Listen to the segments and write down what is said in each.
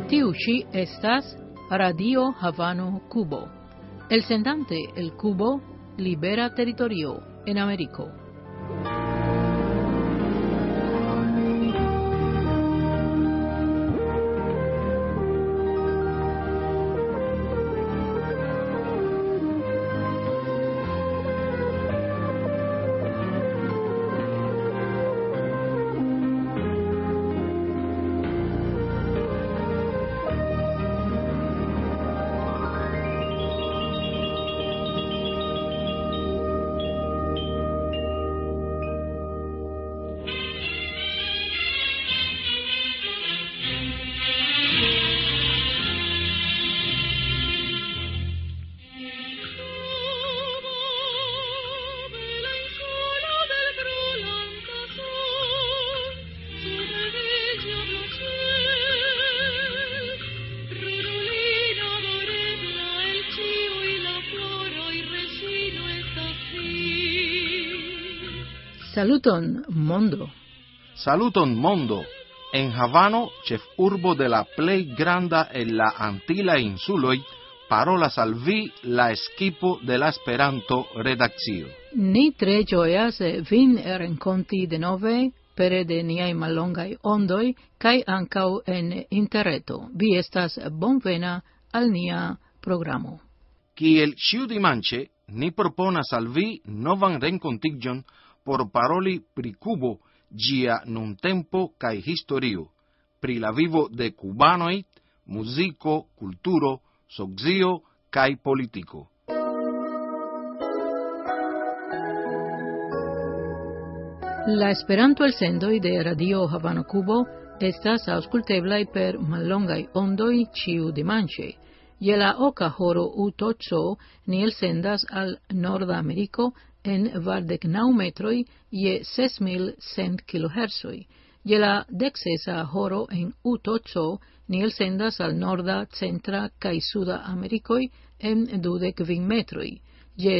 Tiu ĉi estas Radio Havano Kubo. El sendante el Kubo, libera teritorio en Ameriko. Saluton, mondo. Saluton, mondo. En Havano, ĉefurbo de la plej granda el la Antila insuloj, parolas al vi la eskipo de la Esperanto-redakcio. Ni tre ĝojas vin renkonti denove pere de niaj mallongaj ondoj kaj ankaŭ en interreto. Vi estas bonvena al nia programo. Kiel ĉiudimanĉe, ni proponas al vi novan renkontiĝon por paroli pri Kubo, ĝia nuntempo kaj historio, pri la vivo de kubanoj, muziko, kulturo, socio kaj politiko. La Esperanto-elsendoj de Radio Havano Kubo estas aŭskulteblaj per mallongaj ondoj ĉiudimanĉe. Je la oka horo UTC ni elsendas al Norda Ameriko en 29 metroj je 6100 kHz. Je la 16 horo en UTC ni elsendas al Norda, Centra kaj Suda Amerikoj en 25 metroj je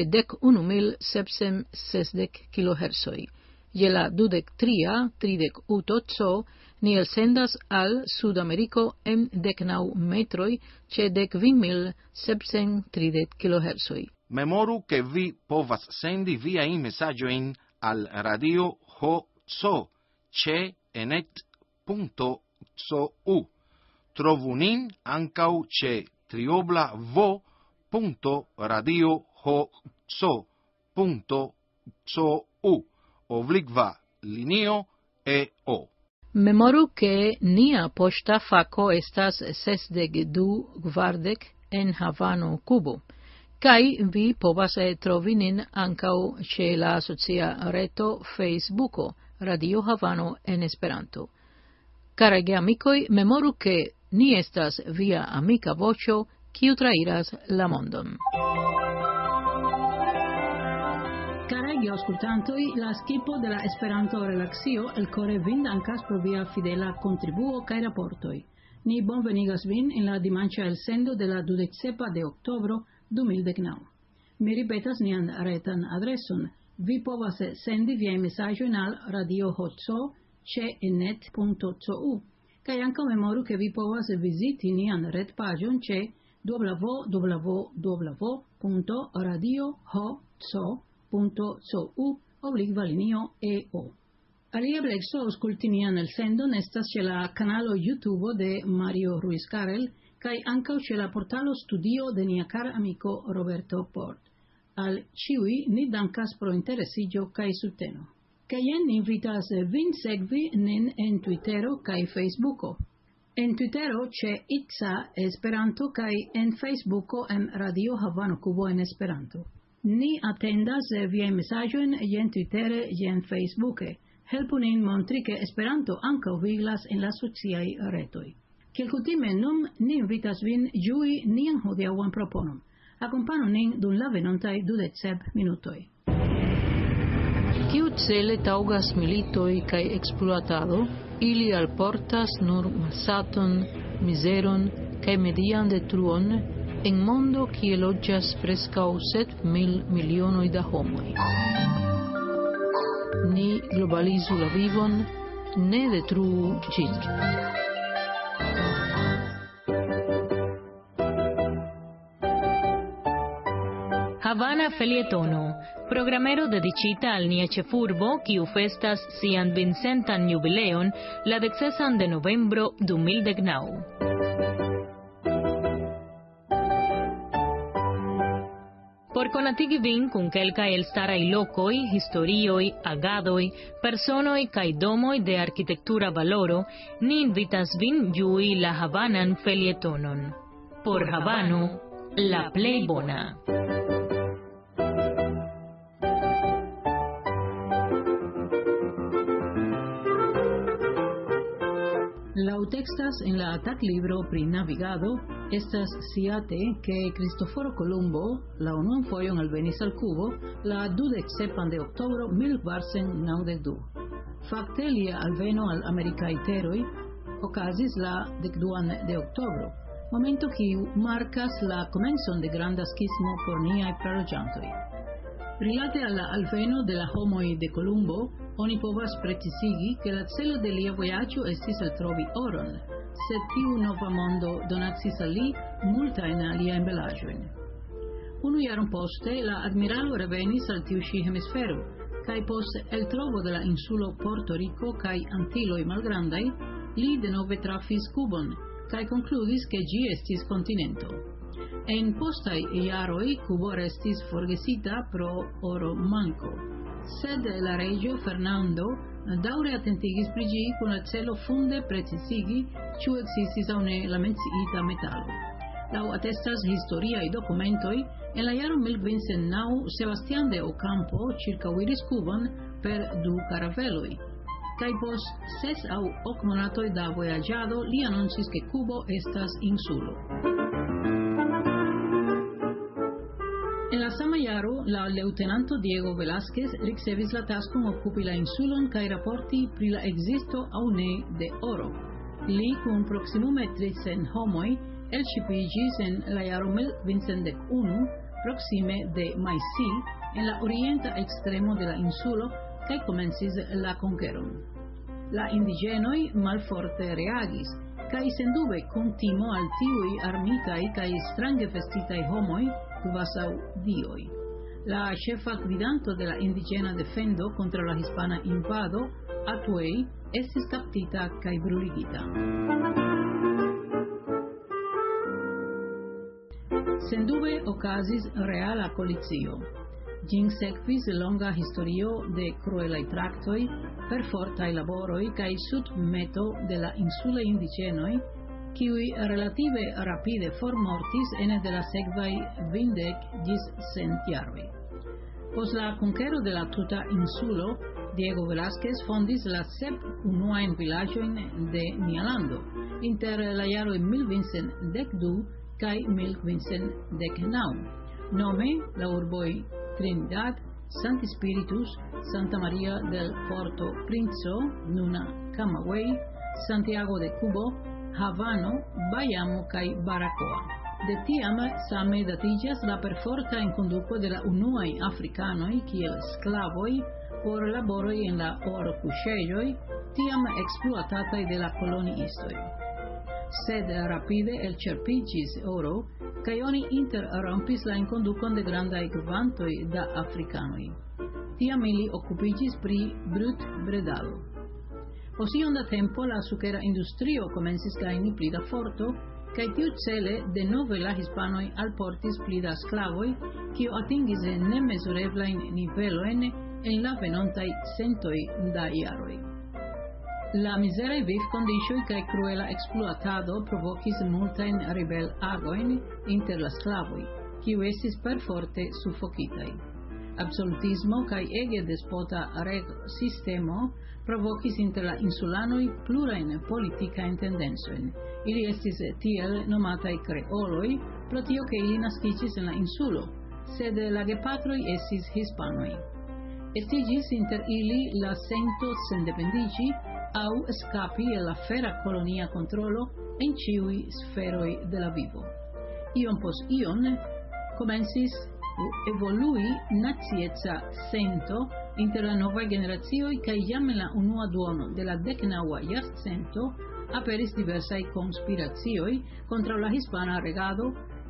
11760 kHz. Je la 23 UTC ni elsendas al Sudameriko en 19 metroj ĉe 15730 kHz. Memoru ke vi povas sendi viajn mesaĝojn al Radio HC ĉe enet.cu. Trovu nin ankaŭ ĉe www.radiohc.cu/linio-EO. Memoru ke nia poŝta fako estas 6240 en Havano, Kubo. Kaj vi povas trovi nin ankaŭ ĉe la socia reto Facebooko Radio Havano en Esperanto. Karaj geamikoj, memoru ke ni estas via amika voĉo, kiu trairas la mondon. Karaj geaŭskultantoj, la skipo de la Esperanto-redakcio elkore vin dankas pro via fidela kontribuo kaj raportoj. Ni bonvenigas vin en la dimanĉa elsendo de la 27 de oktobro 2019. Mi ripetas nian retan adreson. Vi povas sendi viajn mesaĝojn al Radio HC ĉe enet.cu. Kaj ankaŭ memoru ke vi povas viziti nian retpaĝon ĉe www.radiohc.cu/EO. Alia ebleco aŭskulti nian elsendon estas ĉe la kanalo YouTube de Mario Ruiz Karel kaj ankaŭ ĉe la portalo Studio de nia kara amiko Roberto Port. Al ĉiuj ni dankas pro interesiĝo kaj subteno. Kaj jen ni invitas vin sekvi nin en Twittero kaj Facebooko. En Twittero ĉe Itza Esperanto kaj en Facebooko en Radio Havano Kubo en Esperanto. Ni atendas viajn mesaĝojn jen Twittere jen Facebooke. Helpu nin montri ke Esperanto ankaŭ viglas en la sociaj retoj. Kiel kutime nun ni invitas vin ĝui nian hodiaŭan proponon. Akompanu nin dum la venontaj 27 minutoj. Kiucele taŭgas militoj kaj ekspluatado, ili alportas nur malsaton, mizeron kaj median detruon en mondo kie loĝas preskaŭ 7,000 milionoj da homoj. Ni globalizu la vivon, ne detruu ĝin. felietono, programero dedicita al niece furbo, kiu festas sian vincentan jubileon la 16 de novembro 2019. Por konatigi vin kun kelkaj elstaraj lokoj, historioj, agadoj, personoj kaj domoj de arkitektura valoro, ni invitas vin ĝui la havanan felietonon. Por Havano, la plej bona. Laŭtekstas en la ataklibro pri navigado estas sciate ke Cristoforo Colombo la unuan fojon alvenis al Kubo la 27 de oktobro 1492. Fakte lia alveno al amerikaj teroj okazis la 12 de oktobro, momento kiu markas la komencon de granda skismo por niaj praloĝantoj. Rilate al la alveno de la homoj de Colombo, oni povas precisigi ke la celo de lia vojaĝo estis eltrovi oron, sed tiu nova mondo donacis al li multajn aliajn belaĵojn. Unu jaron poste la admiralo revenis al tiu ĉi hemisfero, kaj post eltrovo de la insulo Porto Rico kaj Antiloj malgrandaj, li denove trafis Kubon kaj konkludis ke ĝi estis kontinento. En postaj jaroj Kubo restis forgesita pro oro manko. Sed la reĝo Fernando daŭre atentigis pri ĝi kun la celo funde precisigi ĉu ekzistis aŭ ne la menciita metalo. Laŭ atestas historiaj dokumentoj, en la jaro 1509 Sebastián de Ocampo ĉirkaŭiris Kubon per 2 karaveloj, kaj post 6 aŭ 8 monatoj da vojaĝado li anoncis ke Kubo estas insulo. En la sama jaro, la leŭtenanto Diego Velázquez ricevis la taskon okupi la insulon kaj raporti pri la ekzisto aŭ ne de oro. Li kun proksimume 300 homoj elŝipiĝis en la jaro 1511 proksime de Maisi en la orienta ekstremo de la insulo kaj komencis la konkeron. La indiĝenoj malforte reagis kaj sendube kun timo al tiuj armitaj kaj strange vestitaj homoj kvazaŭ dioj. La ĉefa gvidanto de la indiĝena defendo kontraŭ la hispana invado, Atuey, estis kaptita kaj bruligita. Sendube okazis reala kolicio. Ĝin sekvis longa historio de kruelaj traktoj, perfortaj laboroj kaj submeto de la insulaj indiĝenoj, kiuj relative rapide formortis ene de la sekvaj 20 ĝis 100 jaroj. Post la konkero de la tuta insulo, Diego Velázquez fondis la 7 unuajn vilaĝojn de nia lando inter la jaroj 1512 kaj 1519, nome la urboj Trinidad, Santi Spiritus, Santa Maria del Porto Princo, nuna Camagüey, Santiago de Cubo, Havano, Bayamo kaj Baracoa. De tiam same datiĝas la perforta enkonduko de la unuaj afrikanoj kiel sklavoj por laboroj en la orkuŝejoj, tiam ekspluatataj de la koloniistoj. Sed rapide elĉerpiĝis oro, kaj oni interrompis la enkondukon de grandaj kvantoj da afrikanoj. Tiam ili okupiĝis pri brutbredado. Post iom da tempo la sukera industrio komencis gajni pli da forto, kaj tiucele denove la hispanoj alportis pli da sklavoj, kiu atingis nemezureblajn nivelojn en la venontaj centoj da jaroj. La mizeraj vivkondiĉoj kaj kruela ekspluatado provokis multajn ribelagojn inter la sklavoj, kiu estis perforte sufokitaj. Absolutismo kaj ege despota regsistemo provokis inter la insulanoj plurajn politikajn tendencojn. Ili estis tiel nomataj kreoloj, pro tio ke ili naskiĝis en la insulo, sed la gepatroj estis hispanoj. Estiĝis inter ili la sento sendependiĝi aŭ eskapi el la fera kolonia kontrolo en ĉiuj sferoj de la vivo. Iom post iom komencis evolui nacieca sento inter la novaj generacioj kaj jam en la unua duono de la 19. jarcento aperis diversaj konspiracioj kontraŭ la hispana regado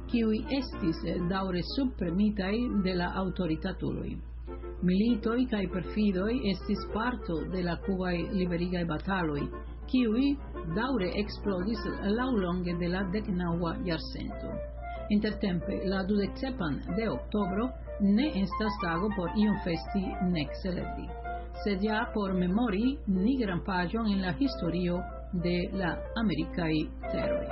kiuj estis daŭre subpremitaj de la aŭtoritatuloj. Militoj kaj perfidoj estis parto de la kubaj liberigaj bataloj, kiuj daŭre eksplodis laŭlonge de la 19. jarcento. Intertempe, la 27 de oktobro ne estas tago por ion festi nek celebri, sed ja por memori nigran paĝon en la historio de la amerikaj teroj.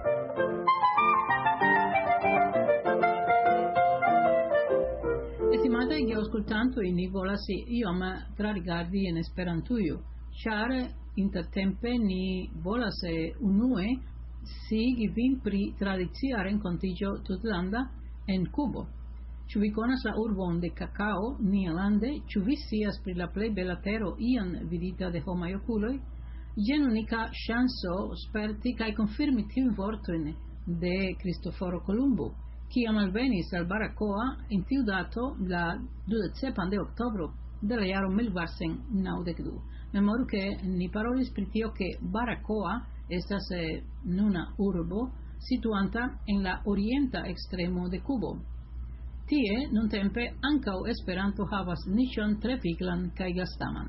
Estimataj geaŭskultantoj, ni volas iom trarigardi en Esperantujo, ĉar intertempe ni volas unue sciigi vin pri tradicia renkontiĝo tutlanda en Kubo. Ĉu vi konas la urbon de Kakao, nialande? Ĉu vi scias pri la plej bela tero iam vidita de homaj okuloj? Jen unika ŝanco sperti kaj konfirmi tiujn vortojn de Cristoforo Columbo, kiam alvenis al Baracoa en tiu dato la 27 de oktobro de la jaro 1492. Memoru ke ni parolis pri tio ke Baracoa estas nuna urbo situanta en la orienta ekstremo de Kubo. Tie nuntempe ankaŭ Esperanto havas niĉon tre viglan kaj gastaman.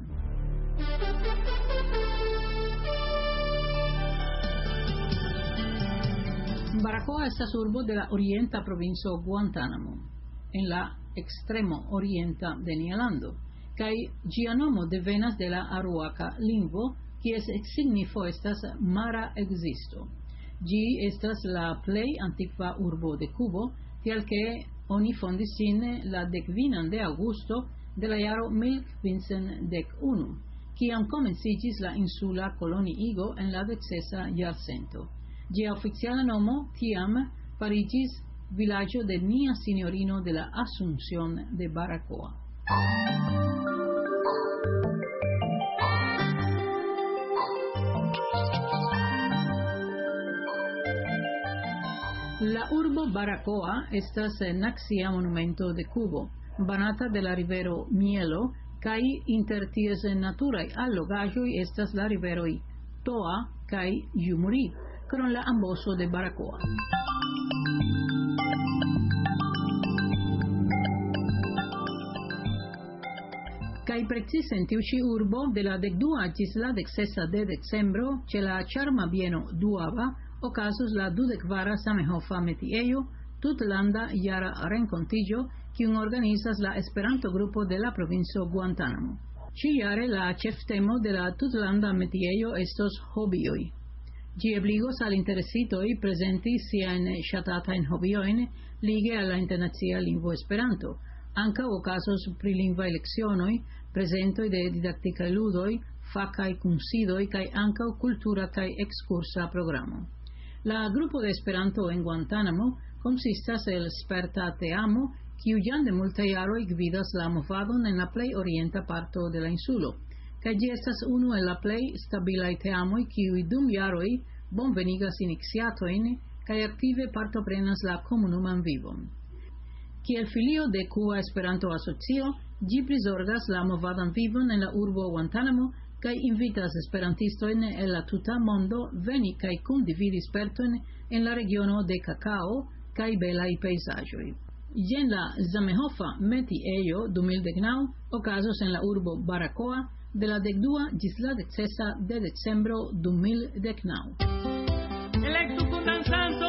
Baracoa estas urbo de la orienta provinco Guantánamo, en la extremo orienta de Nialando, kaj ĝia nomo devenas de la aruaca lingvo, kies signifo estas mara ekzisto. Ĝi estas la plej antikva urbo de Kubo, tial ke oni fondis ĝin la 15 de aŭgusto de la jaro 1511, kiam komenciĝis la insula koloniigo en la 16. jarcento. Ĝia oficiala nomo tiam fariĝis vilaĝo de Nia Sinjorino de la Asunción de Baracoa. La urbo Baracoa estas nacia monumento de Kubo, banata de la rivero Mielo, kaj inter ties naturaj allogaĵoj estas la riveroj Toa kaj Yumuri, krom la amboso de Baracoa. Kaj precize en tiu ĉi urbo de la 12 ĝis la 16 de decembro ĉe la ĉarma bieno Duava okazos la 24. Zamenhofa metiejo, tutlanda jara renkontiĝo, kiun organizas la Esperanto-grupo de la provinco Guantánamo. Ĉiujare la ĉeftemo de la tutlanda metiejo estos hobioj. Ĝi ebligos al interesitoj prezenti siajn ŝatatajn hobiojn lige al la internacia lingvo Esperanto. Ankaŭ okazos prilingvaj lecionoj, prezentoj de didaktikaj ludoj, fakaj kunsidoj kaj ankaŭ kultura kaj ekskursa programo. La grupo de Esperanto en Guantánamo konsistas el sperta teamo, kiu jam de multaj jaroj gvidas la movadon en la plej orienta parto de la insulo, kaj ĝi estas unu el la plej stabilaj teamoj, kiuj dum jaroj bonvenigas iniciatojn kaj aktive partoprenas la komunuman vivon. Kiel filio de Kuba Esperanto Asocio, ĝi prizorgas la movadan vivon en la urbo Guantánamo kaj invitas esperantistojn el la tuta mondo veni kaj kundividi spertojn en la regiono de Kakao kaj belaj pejzaĝoj. Jen la Zamenhofa metiejo 2019 okazos en la urbo Baracoa de la 12 ĝis la 16 de decembro 2019. Electo con danzando.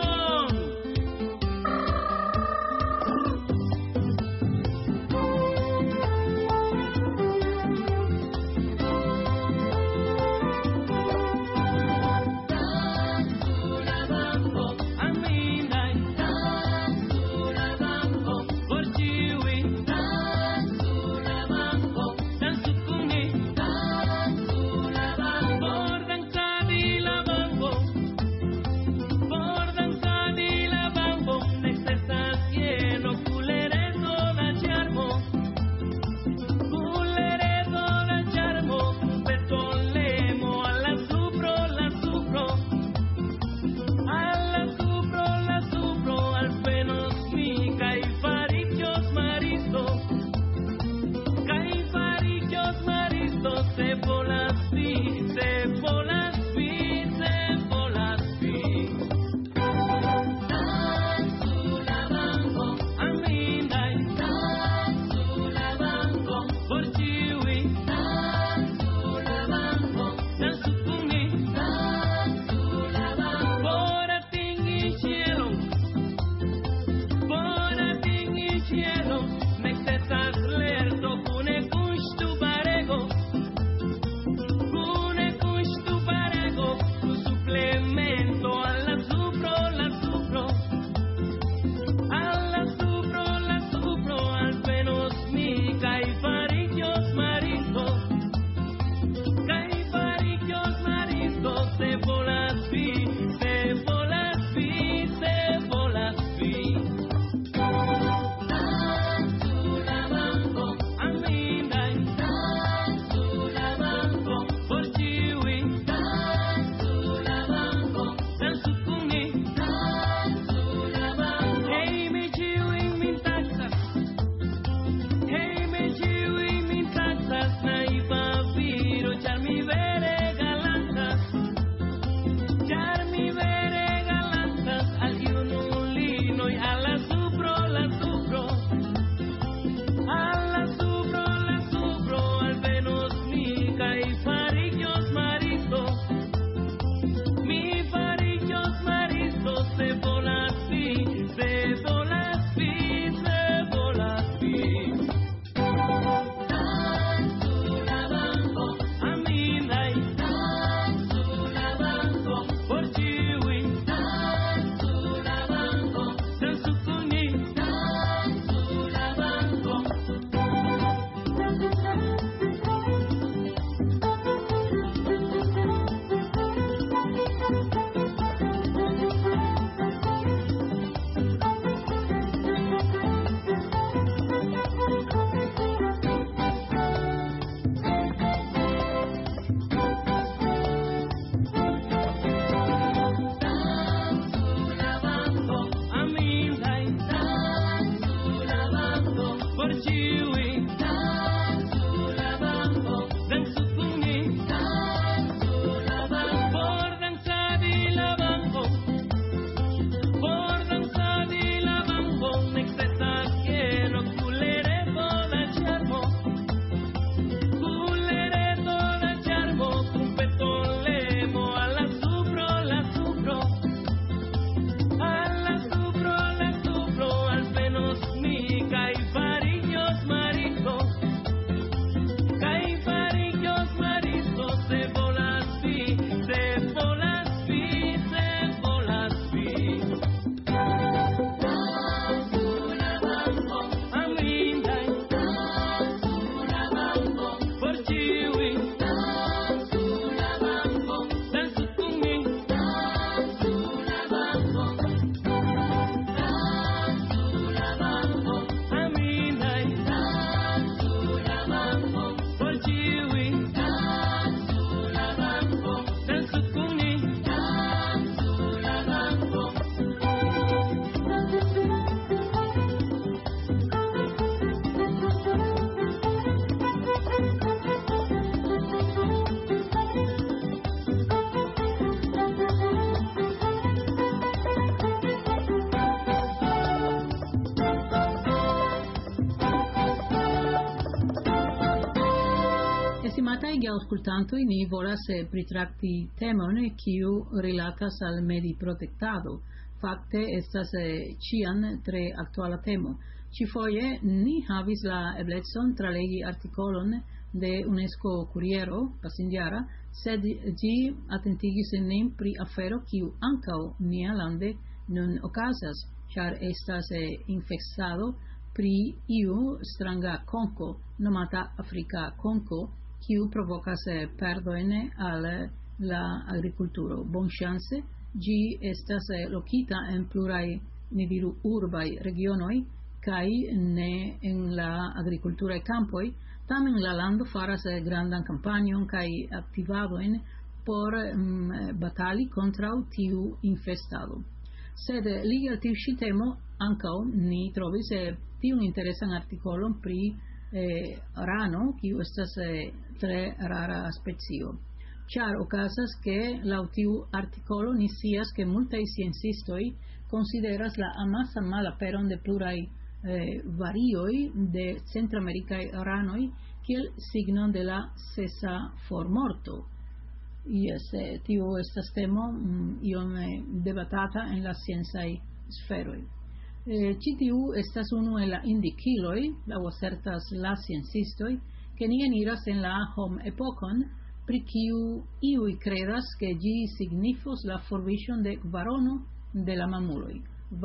auscultantoj, ni volas pritrakti temon kiu rilatas al mediprotektado. Fakte estas ĉiam tre aktuala temo. Ĉifoje ni havis la eblecon tralegi artikolon de UNESCO Kuriero pasintjara, sed ĝi atentigis nin pri afero kiu ankaŭ nialande nun okazas, ĉar estas infekstado pri iu stranga konko nomata afrika konko, kiu provokas perdojn al la agrikulturo. Bonŝance ĝi estas lokita en pluraj, ni diru, urbaj regionoj kaj ne en la agrikulturaj kampoj. Tamen la lando faras grandan kampanjon kaj aktivadojn por batali kontraŭ tiu infestado. Sed lige al tiu ĉi temo ankaŭ ni trovis tiun interesan artikolon pri rano, kiu estas tre rara specio. Ĉar okazas ke laŭ tiu artikolo ni scias ke multaj sciencistoj konsideras la amasan malaperon de pluraj varioj de centramerikaj ranoj kiel signon de la sesa formorto. Yes, tio estas temo iom debatata en la sciencaj sferoj. Ĉi tiu estas unu el la indikiloj, laŭ asertas la sciencistoj, ke ni eniras en la hom-epokon, pri kiu iuj kredas ke ĝi signifos la forviŝon de kvarono de la mamuloj,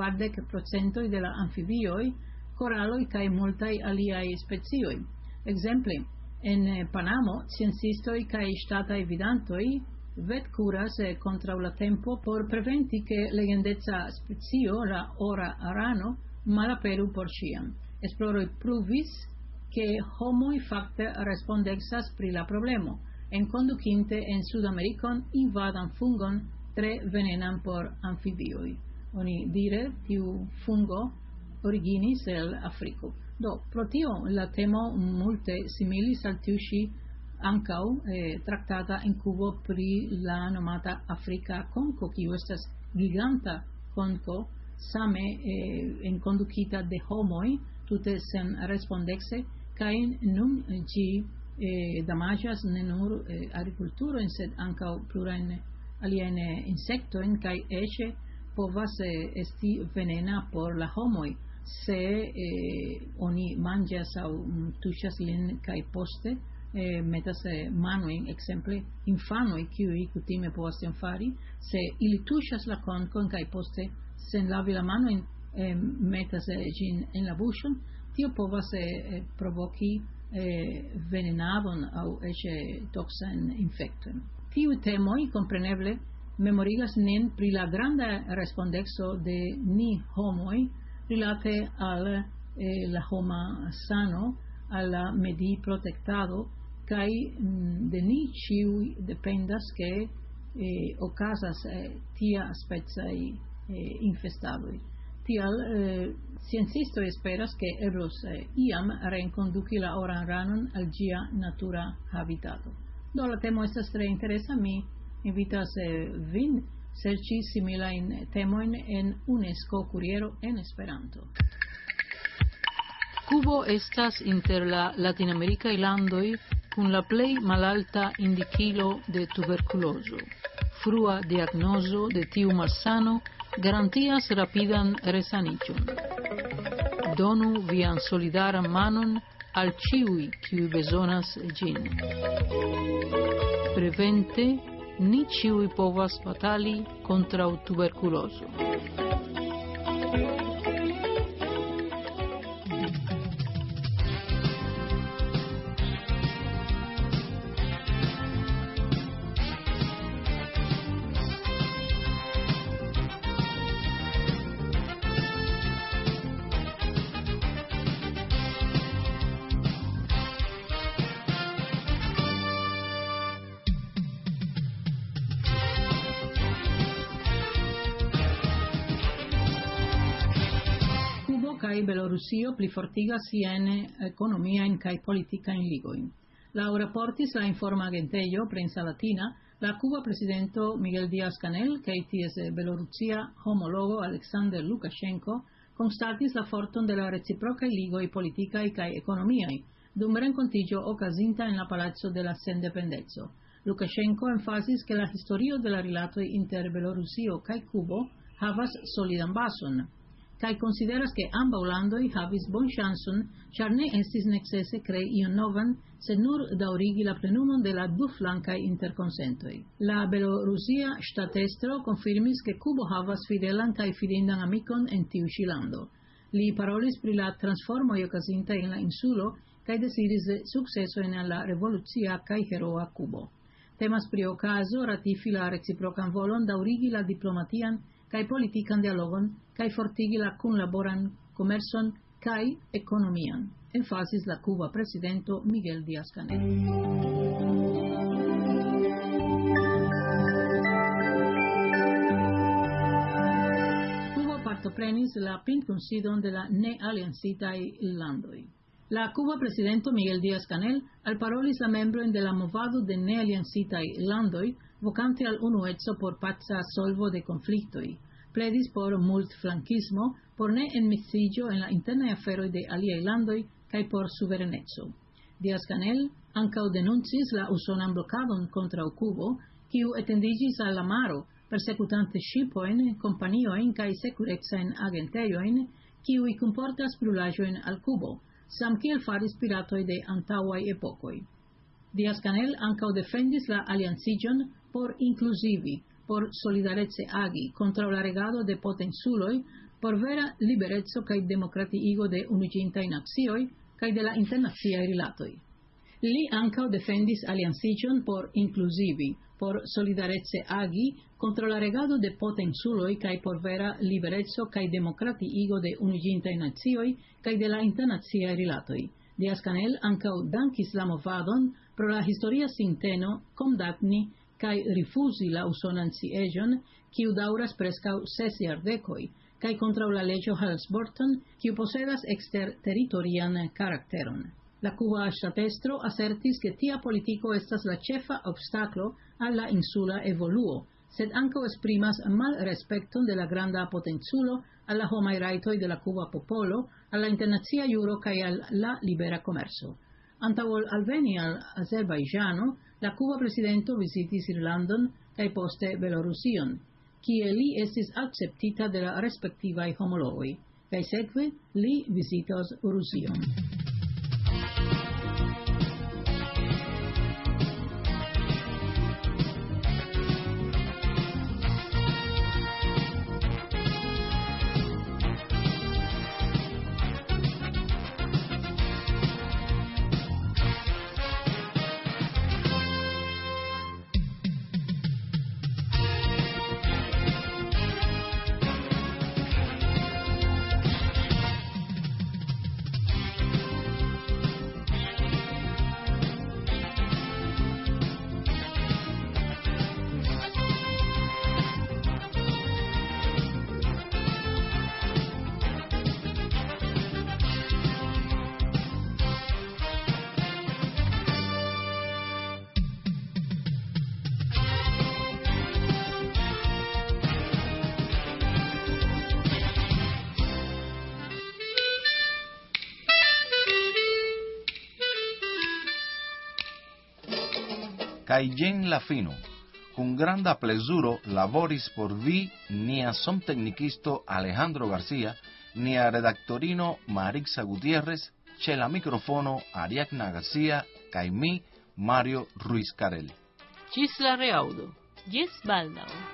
20% de la amfibioj, koraloj kaj multaj aliaj specioj. Ekzemple, en Panamo, sciencistoj kaj ŝtataj gvidantoj vetkuras kontraŭ la tempo por preventi ke legendeca specio, la ora rano, malaperu por ĉiam. Esploroj pruvis ke homoj fakte respondecas pri la problemo, enkondukinte en Sudamerikon invadan fungon tre venenan por amfibioj. Oni dire tiu fungo originis el Afriko. Do, pro tio la temo multe similis al tiu ĉi ankaŭ traktata en Kubo pri la nomata afrika konko, kiu estas giganta konko, same enkondukita de homoj, tute senrespondece, kaj nun ĝi damaĝas ne nur agrikulturon, sed ankaŭ plurajn aliajn insektojn, kaj eĉ povas esti venena por la homoj, se oni manĝas aŭ tuŝas lin kaj poste metas manojn, ekzemple infanoj, kiuj kutime povas tion fari, se ili tuŝas la konkon kaj poste sen lavi la manojn metas ĝin en la buŝon, tio povas provoki venenadon aŭ eĉ toksan infekton. Tiuj temoj kompreneble memorigas nin pri la granda respondecso de ni homoj rilate al la homa sano, al la mediprotektado, kaj de ni ĉiuj dependas ke okazas tia specaj infestadoj. Tial sciencistoj esperas ke eblos iam reenkonduki la oran ranon al ĝia natura habitato. Do la temo estas tre interesa, mi invitas vin serĉi similajn temojn en UNESCO Kuriero en Esperanto. Kubo estas inter la latinamerikaj landoj kun la plej malalta indikilo de tuberkulozo. Frua diagnozo de tiu malsano garantias rapidan resaniĝon. Donu vian solidaran manon al ĉiuj, kiuj bezonas ĝin. Prevente ni ĉiuj povas batali kontraŭ tuberkulozo. Kaj Belorusio plifortigas siajn ekonomiajn kaj politikajn ligojn. Laŭ raportis la informa agentejo Prensa Latina, la kuba presidento Miguel Díaz-Canel kaj ties belorusia homologo Aleksandr Lukashenko konstatis la forton de la reciprokaj ligoj politikaj kaj ekonomiaj, dum renkontiĝo okazinta en la Palaco de la Sendependeco. Lukashenko emfazis ke la historio de la rilatoj inter Belorusio kaj Kubo havas solidan bason, kaj konsideras ke ambaŭ landoj havis bonŝancon, ĉar ne estis necese krei ion novan, sed nur daŭrigi la plenumon de la duflankaj interkonsentoj. La belorusia ŝtatestro konfirmis ke Kubo havas fidelan kaj fidindan amikon en tiu ĉi lando. Li parolis pri la transformoj okazintaj en la insulo kaj deziris sukcesojn en la revolucia kaj heroa Kubo. Temas pri okazo ratifi la reciprokan volon daŭrigi la diplomatian kaj politikan dialogon kaj fortigi la kunlaboran komercon kaj ekonomian, emfazis la Kuba presidento Miguel Díaz-Canel. Kubo partoprenis la pintkunsidon de la nealiancitaj landoj. La Cuba presidento Miguel Díaz-Canel alparolis la membrojn de la movado de nealiancitaj landoj, vocante al unueco por paca solvo de konfliktoj, pledis por multflankismo, por ne enmetiĝo en la internaj aferoj de aliaj landoj kaj por suvereneco. Díaz-Canel ankaŭ denuncis la usonan blokadon kontraŭ Kubo, kiu etendiĝis al la maro, persekutante ŝipojn, kompaniojn kaj sekurecajn agentejojn, kiuj kunportas brulaĵojn al Kubo, samkiel faris piratoj de antaŭaj epokoj. Díaz-Canel ankaŭ defendis la alianciĝon por inkluzivi, por solidarece agi kontraŭ la regado de potenculoj, por vera libereco kaj demokratiigo de Unuiĝintaj Nacioj kaj de la internaciaj rilatoj. Li ankaŭ defendis alianciĝon por inkluzivi, por solidarece agi kontraŭ la regado de potenculoj kaj por vera libereco kaj demokratiigo de Unuiĝintaj Nacioj kaj de la internaciaj rilatoj. Díaz-Canel ankaŭ dankis la movadon pro la historia sinteno kondamni kaj rifuzi la usonan sieĝon, kiu daŭras preskaŭ 6 jardekoj, kaj kontraŭ la leĝo Helms-Burton, kiu posedas eksterteritorian karakteron. La cuba ŝtatestro asertis ke tia politiko estas la ĉefa obstaklo al la insula evoluo, sed ankaŭ esprimas malrespekton de la granda potenculo al la homaj rajtoj de la cuba popolo, al la internacia juro kaj al la libera komerco. Antaŭ ol alveni al Azerbajĝano, la cuba presidento vizitis Irlandon kaj poste Belorusion, kie li estis akceptita de la respektivaj homologoj, kaj sekve li vizitos Rusion. Kaj jen la fino. Kun granda plezuro laboris por vi nia somteknikisto Alejandro Garcia, nia redaktorino Marixa Gutiérrez, ĉe la mikrofono Ariadna Garcia kaj mi, Mario Ruiz Carel. Ĝis la reaŭdo. Ĝis baldaŭ.